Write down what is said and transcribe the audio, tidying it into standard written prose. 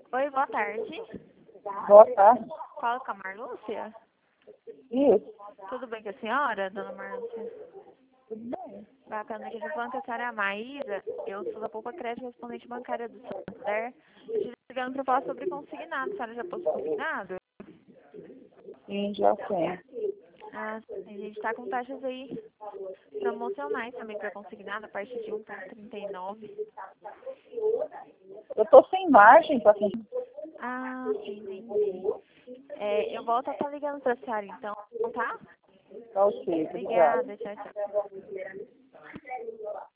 Oi, boa tarde. Boa tarde. Fala com a Marlúcia. Isso. Tudo bem com a senhora, dona Marlúcia? Tudo bem. Bacana, aqui eu falando que a senhora é a Maísa. Eu sou da Poupa Crédito, respondente bancária do Santander. Eu estou ligando para falar sobre consignado. A senhora já possui consignado? Sim, já sei. Ah, sim, a gente está com taxas aí promocionais também para consignado, a partir de 1,39. Eu tô sem margem para quem. Ah, sim, entendi. Eu volto a estar ligando para a senhora então, tá? Tá ok, obrigada. Obrigada, tchau, tchau.